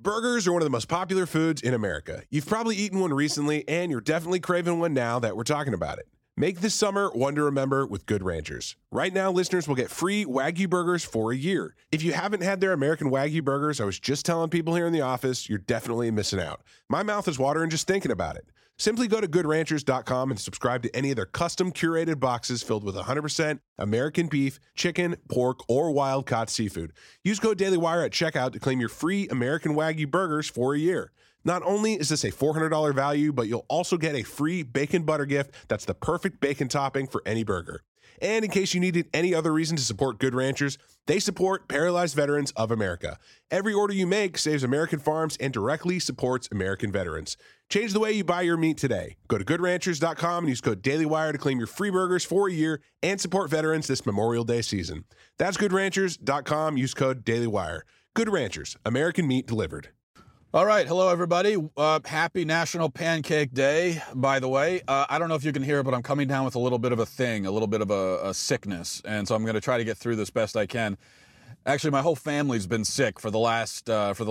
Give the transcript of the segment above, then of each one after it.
Burgers are one of the most popular foods in America. You've probably eaten one recently, and you're definitely craving one now that we're talking about it. Make this summer one to remember with Good Ranchers. Right now, listeners will get free Wagyu burgers for a year. If you haven't had their American Wagyu burgers, I was just telling people here in the office, you're definitely missing out. My mouth is watering just thinking about it. Simply go to goodranchers.com and subscribe to any of their custom curated boxes filled with 100% American beef, chicken, pork, or wild-caught seafood. Use code DailyWire at checkout to claim your free American Wagyu burgers for a year. Not only is this a $400 value, but you'll also get a free bacon butter gift that's the perfect bacon topping for any burger. And in case you needed any other reason to support Good Ranchers, they support Paralyzed Veterans of America. Every order you make saves American farms and directly supports American veterans. Change the way you buy your meat today. Go to goodranchers.com and use code DailyWire to claim your free burgers for a year and support veterans this Memorial Day season. That's goodranchers.com. Use code DailyWire. Good Ranchers, American meat delivered. All right. Hello, everybody. Happy National Pancake Day, by the way. I don't know if you can hear it, but I'm coming down with a little bit of a thing, a little bit of a sickness. And so I'm going to try to get through this best I can. Actually, my whole family's been sick for the last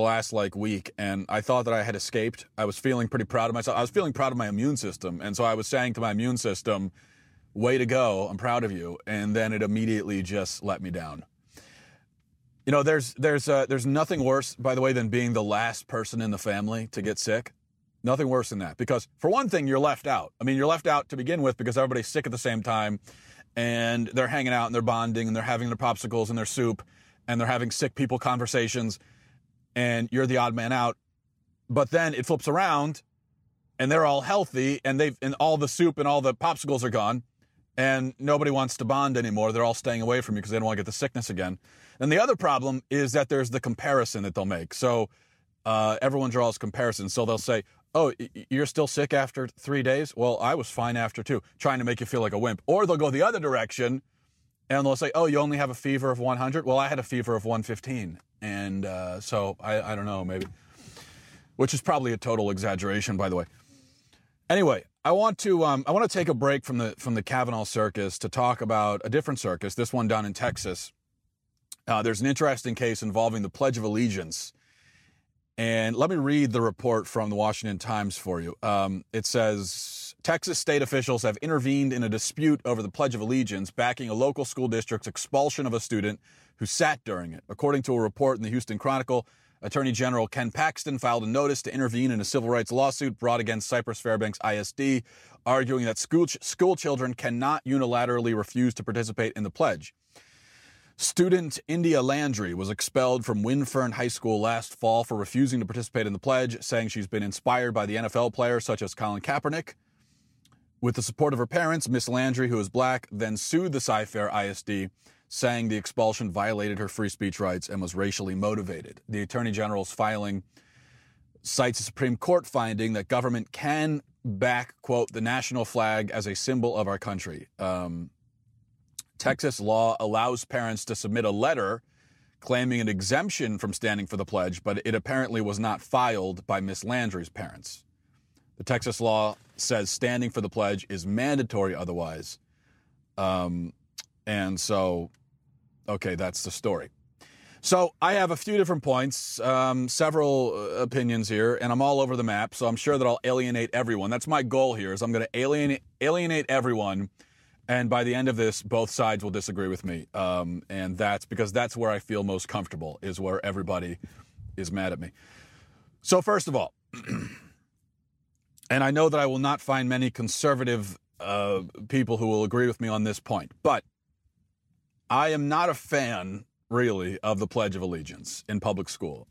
week, and I thought that I had escaped. I was feeling pretty proud of myself. I was feeling proud of my immune system, and so I was saying to my immune system, way to go, I'm proud of you. And then it immediately just let me down. You know, there's nothing worse, by the way, than being the last person in the family to get sick. Nothing worse than that. Because, for one thing, you're left out. I mean, you're left out to begin with because everybody's sick at the same time, and they're hanging out, and they're bonding, and they're having their popsicles and their soup, and they're having sick people conversations, and you're the odd man out. But then it flips around, and they're all healthy, and all the soup and all the popsicles are gone, and nobody wants to bond anymore. They're all staying away from you because they don't want to get the sickness again. And the other problem is that there's the comparison that they'll make. So everyone draws comparisons. So they'll say, oh, you're still sick after 3 days? Well, I was fine after 2, trying to make you feel like a wimp. Or they'll go the other direction and they'll say, oh, you only have a fever of 100? Well, I had a fever of 115. And so I don't know, maybe. Which is probably a total exaggeration, by the way. Anyway, I want to take a break from the Kavanaugh circus to talk about a different circus, this one down in Texas. There's an interesting case involving the Pledge of Allegiance. And let me read the report from the Washington Times for you. It says, Texas state officials have intervened in a dispute over the Pledge of Allegiance, backing a local school district's expulsion of a student who sat during it. According to a report in the Houston Chronicle, Attorney General Ken Paxton filed a notice to intervene in a civil rights lawsuit brought against Cypress Fairbanks ISD, arguing that school children cannot unilaterally refuse to participate in the pledge. Student India Landry was expelled from Winfern High School last fall for refusing to participate in the pledge, saying she's been inspired by the NFL players such as Colin Kaepernick. With the support of her parents, Miss Landry, who is black, then sued the Cy-Fair ISD, saying the expulsion violated her free speech rights and was racially motivated. The Attorney General's filing cites a Supreme Court finding that government can back, quote, the national flag as a symbol of our country. Texas law allows parents to submit a letter claiming an exemption from standing for the pledge, but it apparently was not filed by Miss Landry's parents. The Texas law says standing for the pledge is mandatory otherwise. And so, okay, that's the story. So I have a few different points, several opinions here, and I'm all over the map, so I'm sure that I'll alienate everyone. That's my goal here, is I'm going to alienate everyone. And by the end of this, both sides will disagree with me. And that's because that's where I feel most comfortable, is where everybody is mad at me. So first of all, and I know that I will not find many conservative people who will agree with me on this point, but I am not a fan, really, of the Pledge of Allegiance in public school.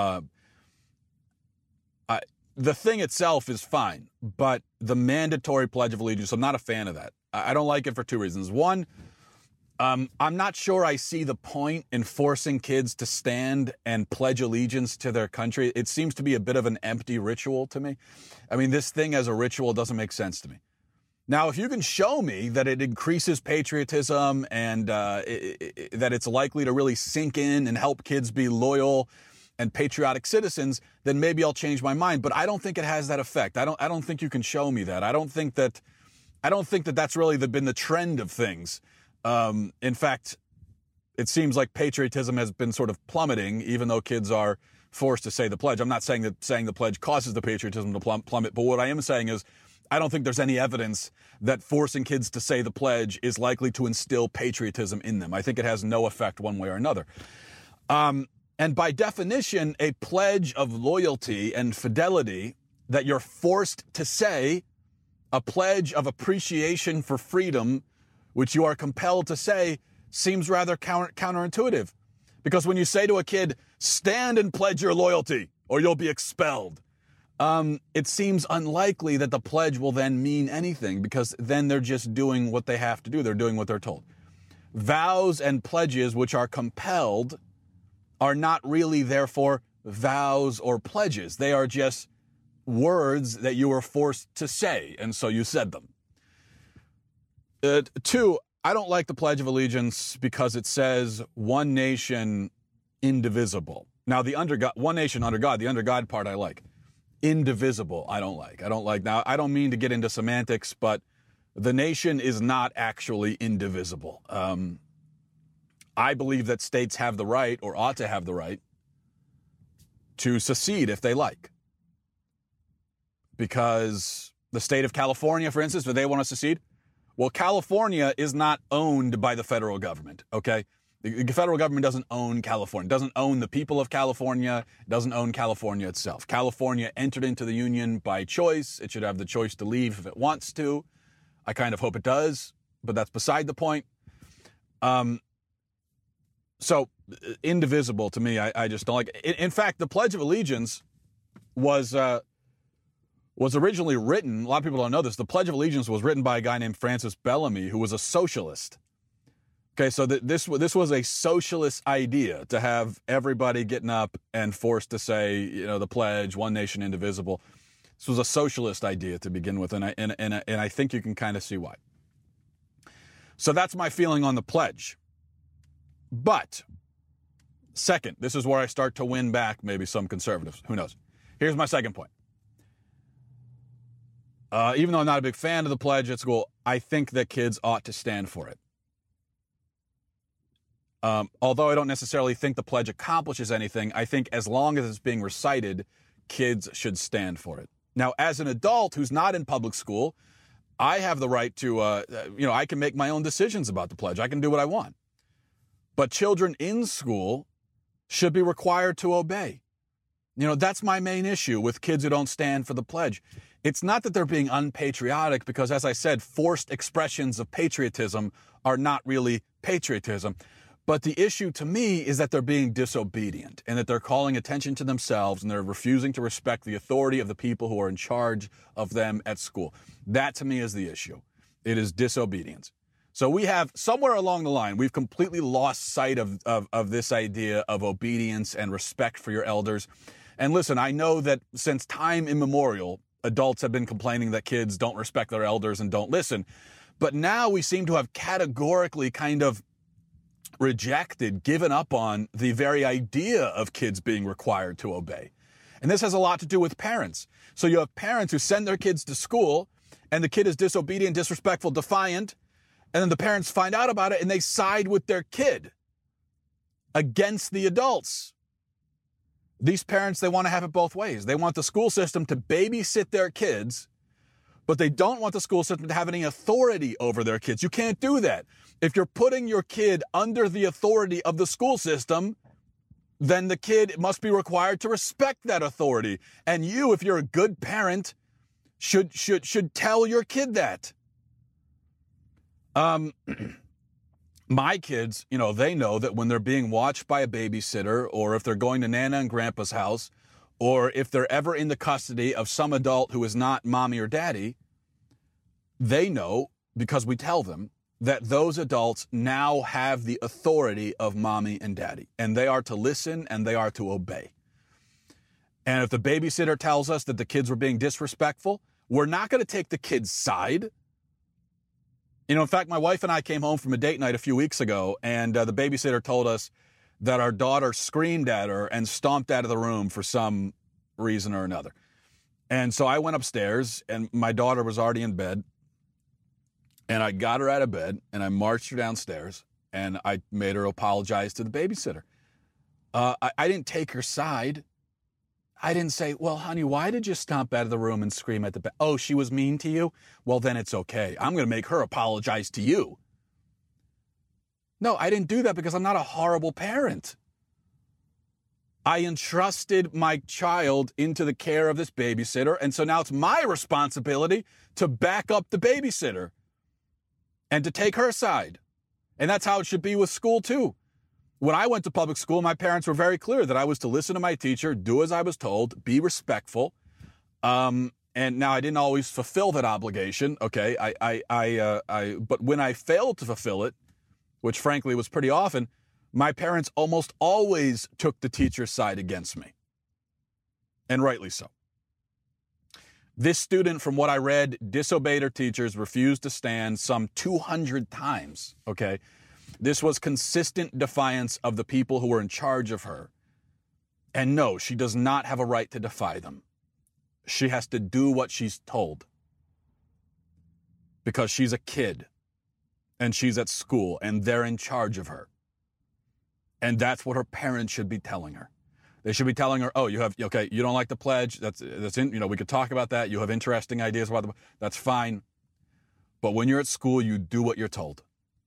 The thing itself is fine, but the mandatory Pledge of Allegiance, I'm not a fan of that. I don't like it for 2 reasons. One, I'm not sure I see the point in forcing kids to stand and pledge allegiance to their country. It seems to be a bit of an empty ritual to me. I mean, this thing as a ritual doesn't make sense to me. Now, if you can show me that it increases patriotism and that it's likely to really sink in and help kids be loyal and patriotic citizens, then maybe I'll change my mind. But I don't think it has that effect. I don't think you can show me that. I don't think that that's really been the trend of things. In fact, it seems like patriotism has been sort of plummeting, even though kids are forced to say the pledge. I'm not saying that saying the pledge causes the patriotism to plummet, but what I am saying is I don't think there's any evidence that forcing kids to say the pledge is likely to instill patriotism in them. I think it has no effect one way or another. And by definition, a pledge of loyalty and fidelity that you're forced to say, a pledge of appreciation for freedom, which you are compelled to say, seems rather counterintuitive. Because when you say to a kid, stand and pledge your loyalty or you'll be expelled, it seems unlikely that the pledge will then mean anything, because then they're just doing what they have to do. They're doing what they're told. Vows and pledges which are compelled are not really, therefore, vows or pledges. They are just words that you were forced to say, and so you said them. 2, I don't like the Pledge of Allegiance because it says one nation, indivisible. Now, the under God, one nation under God, the under God part I like. Indivisible, I don't like. Now, I don't mean to get into semantics, but the nation is not actually indivisible. I believe that states have the right, or ought to have the right, to secede if they like. Because the state of California, for instance, do they want to secede? Well, California is not owned by the federal government, okay? The federal government doesn't own California, doesn't own the people of California, doesn't own California itself. California entered into the union by choice. It should have the choice to leave if it wants to. I kind of hope it does, but that's beside the point. So indivisible to me, I just don't like it. In fact, the Pledge of Allegiance was originally written, a lot of people don't know this, the Pledge of Allegiance was written by a guy named Francis Bellamy, who was a socialist. Okay, so this was a socialist idea, to have everybody getting up and forced to say, the pledge, one nation, indivisible. This was a socialist idea to begin with, and I think you can kind of see why. So that's my feeling on the pledge. But, second, this is where I start to win back maybe some conservatives. Who knows? Here's my second point. Even though I'm not a big fan of the pledge at school, I think that kids ought to stand for it. Although I don't necessarily think the pledge accomplishes anything, I think as long as it's being recited, kids should stand for it. Now, as an adult who's not in public school, I have the right to, I can make my own decisions about the pledge. I can do what I want. But children in school should be required to obey. That's my main issue with kids who don't stand for the pledge. It's not that they're being unpatriotic, because, as I said, forced expressions of patriotism are not really patriotism. But the issue to me is that they're being disobedient, and that they're calling attention to themselves, and they're refusing to respect the authority of the people who are in charge of them at school. That, to me, is the issue. It is disobedience. So we have, somewhere along the line, we've completely lost sight of this idea of obedience and respect for your elders. And listen, I know that since time immemorial, adults have been complaining that kids don't respect their elders and don't listen. But now we seem to have categorically kind of given up on the very idea of kids being required to obey. And this has a lot to do with parents. So you have parents who send their kids to school, and the kid is disobedient, disrespectful, defiant, and then the parents find out about it and they side with their kid against the adults. These parents, they want to have it both ways. They want the school system to babysit their kids, but they don't want the school system to have any authority over their kids. You can't do that. If you're putting your kid under the authority of the school system, then the kid must be required to respect that authority. And you, if you're a good parent, should tell your kid that. My kids, they know that when they're being watched by a babysitter, or if they're going to Nana and Grandpa's house, or if they're ever in the custody of some adult who is not mommy or daddy, they know, because we tell them, that those adults now have the authority of mommy and daddy, and they are to listen and they are to obey. And if the babysitter tells us that the kids were being disrespectful, we're not going to take the kid's side. In fact, my wife and I came home from a date night a few weeks ago, and the babysitter told us that our daughter screamed at her and stomped out of the room for some reason or another. And so I went upstairs, and my daughter was already in bed, and I got her out of bed, and I marched her downstairs, and I made her apologize to the babysitter. I didn't take her side. I didn't say, well, honey, why did you stomp out of the room and scream at the bed? Oh, she was mean to you? Well, then it's okay. I'm going to make her apologize to you. No, I didn't do that because I'm not a horrible parent. I entrusted my child into the care of this babysitter, and so now it's my responsibility to back up the babysitter and to take her side. And that's how it should be with school, too. When I went to public school, my parents were very clear that I was to listen to my teacher, do as I was told, be respectful. And now I didn't always fulfill that obligation. Okay, but when I failed to fulfill it, which frankly was pretty often, my parents almost always took the teacher's side against me. And rightly so. This student, from what I read, disobeyed her teachers, refused to stand some 200 times. Okay. This was consistent defiance of the people who were in charge of her. And no, she does not have a right to defy them. She has to do what she's told. Because she's a kid. And she's at school. And they're in charge of her. And that's what her parents should be telling her. They should be telling her, oh, you don't like the pledge. That's we could talk about that. You have interesting ideas about that's fine. But when you're at school, you do what you're told.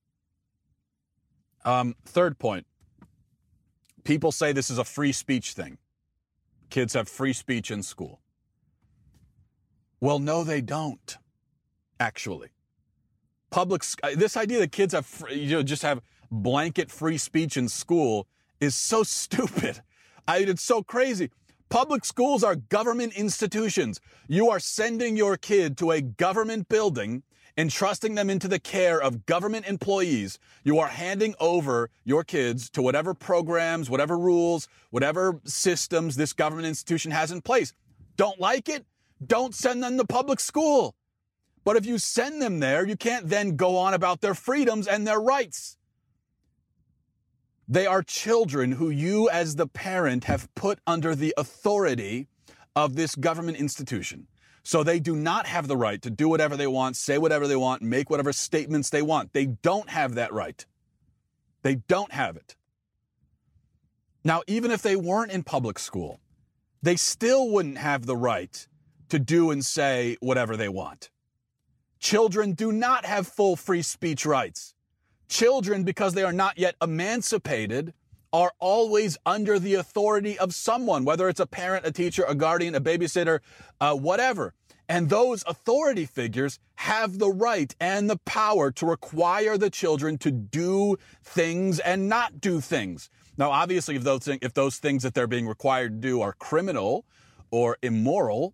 Third point, people say this is a free speech thing. Kids have free speech in school. Well, no, they don't, actually. This idea that kids have just have blanket free speech in school is so stupid. It's so crazy. Public schools are government institutions. You are sending your kid to a government building, entrusting them into the care of government employees. You are handing over your kids to whatever programs, whatever rules, whatever systems this government institution has in place. Don't like it? Don't send them to public school. But if you send them there, you can't then go on about their freedoms and their rights. They are children who you as the parent have put under the authority of this government institution. So they do not have the right to do whatever they want, say whatever they want, make whatever statements they want. They don't have that right. They don't have it. Now, even if they weren't in public school, they still wouldn't have the right to do and say whatever they want. Children do not have full free speech rights. Children, because they are not yet emancipated, are always under the authority of someone, whether it's a parent, a teacher, a guardian, a babysitter, whatever. And those authority figures have the right and the power to require the children to do things and not do things. Now, obviously, if those things that they're being required to do are criminal or immoral,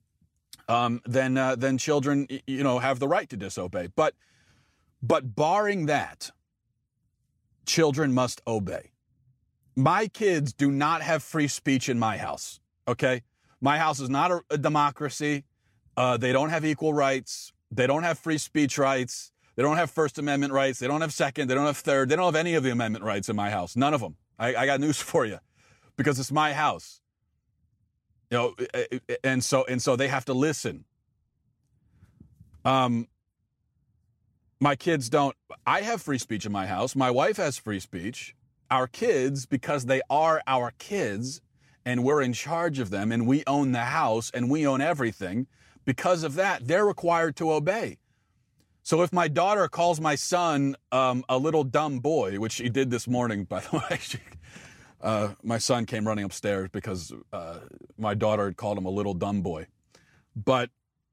then children, have the right to disobey. But barring that, children must obey. My kids do not have free speech in my house, okay? My house is not a democracy. They don't have equal rights. They don't have free speech rights. They don't have First Amendment rights. They don't have Second. They don't have Third. They don't have any of the amendment rights in my house. None of them. I got news for you, because it's my house. And so they have to listen. My kids don't. I have free speech in my house. My wife has free speech. Our kids, because they are our kids and we're in charge of them and we own the house and we own everything, because of that, they're required to obey. So if my daughter calls my son a little dumb boy, which she did this morning, by the way, my son came running upstairs because my daughter had called him a little dumb boy. But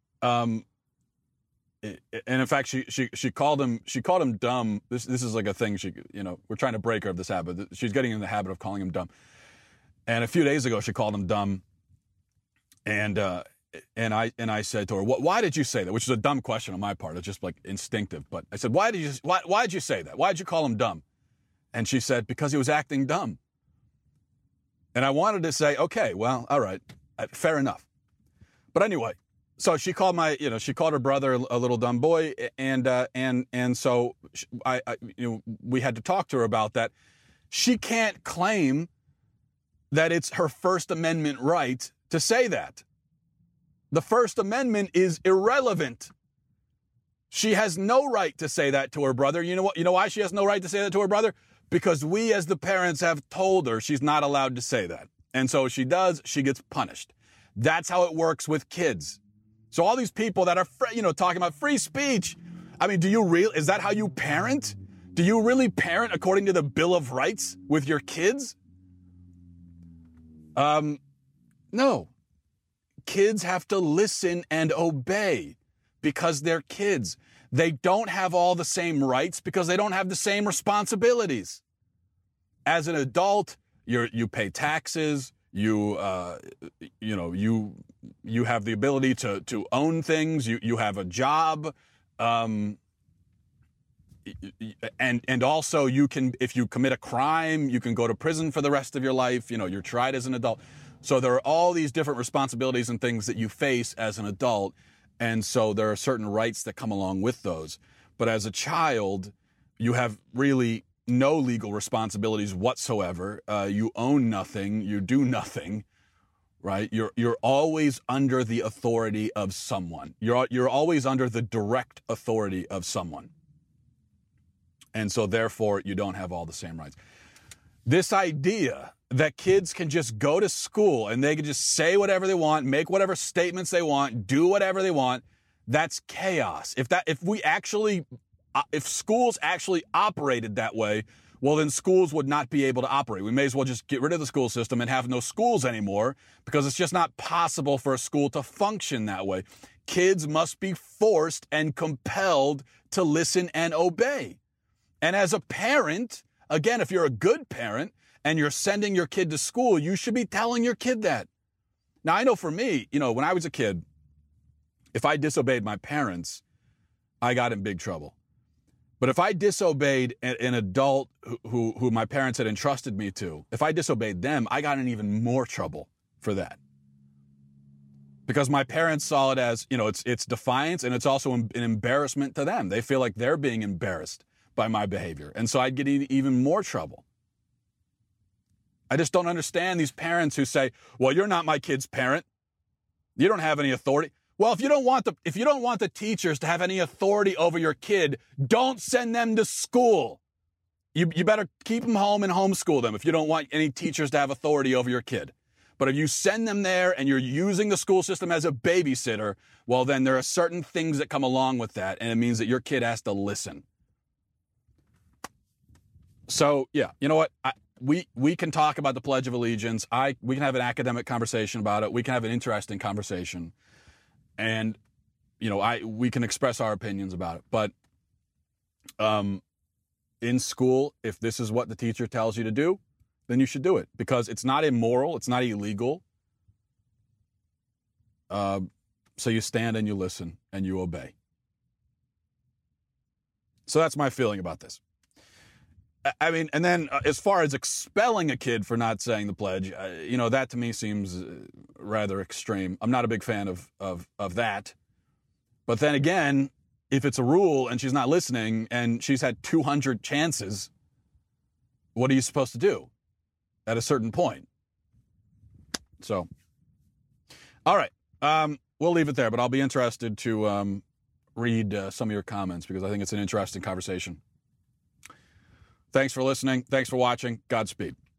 and in fact, she called him dumb. This is like a thing. We're trying to break her of this habit. She's getting in the habit of calling him dumb. And a few days ago, she called him dumb. And I said to her, "Why did you say that?" Which is a dumb question on my part. It's just like instinctive. But I said, "Why did you say that? Why did you call him dumb?" And she said, "Because he was acting dumb." And I wanted to say, "Okay, well, all right, fair enough." But anyway. So she called she called her brother a little dumb boy, and so we had to talk to her about that. She can't claim that it's her First Amendment right to say that. The First Amendment is irrelevant. She has no right to say that to her brother. You know what? You know why she has no right to say that to her brother? Because we as the parents have told her she's not allowed to say that. And so she does, she gets punished. That's how it works with kids. So all these people that are, talking about free speech, I mean, is that how you parent? Do you really parent according to the Bill of Rights with your kids? No. Kids have to listen and obey because they're kids. They don't have all the same rights because they don't have the same responsibilities. As an adult, you pay taxes, you have the ability to own things, you have a job, and also you can, if you commit a crime, you can go to prison for the rest of your life. You're tried as an adult. So there are all these different responsibilities and things that you face as an adult. And so there are certain rights that come along with those. But as a child, you have really no legal responsibilities whatsoever. You own nothing. You do nothing, right? You're always under the authority of someone. You're always under the direct authority of someone. And so therefore, you don't have all the same rights. This idea that kids can just go to school and they can just say whatever they want, make whatever statements they want, do whatever they want, that's chaos. If schools actually operated that way, well, then schools would not be able to operate. We may as well just get rid of the school system and have no schools anymore because it's just not possible for a school to function that way. Kids must be forced and compelled to listen and obey. And as a parent, again, if you're a good parent and you're sending your kid to school, you should be telling your kid that. Now, I know for me, when I was a kid, if I disobeyed my parents, I got in big trouble. But if I disobeyed an adult who my parents had entrusted me to, if I disobeyed them, I got in even more trouble for that. Because my parents saw it as, it's defiance and it's also an embarrassment to them. They feel like they're being embarrassed by my behavior. And so I'd get even more trouble. I just don't understand these parents who say, well, you're not my kid's parent. You don't have any authority. Well, if you don't want the teachers to have any authority over your kid, don't send them to school. You better keep them home and homeschool them if you don't want any teachers to have authority over your kid. But if you send them there and you're using the school system as a babysitter, well, then there are certain things that come along with that, and it means that your kid has to listen. So, yeah, you know what? We can talk about the Pledge of Allegiance. We can have an academic conversation about it. We can have an interesting conversation. And, we can express our opinions about it. But in school, if this is what the teacher tells you to do, then you should do it. Because it's not immoral. It's not illegal. So you stand and you listen and you obey. So that's my feeling about this. I mean, and then as far as expelling a kid for not saying the pledge, that to me seems rather extreme. I'm not a big fan of that. But then again, if it's a rule and she's not listening and she's had 200 chances, what are you supposed to do at a certain point? So, all right. We'll leave it there, but I'll be interested to read some of your comments because I think it's an interesting conversation. Thanks for listening. Thanks for watching. Godspeed.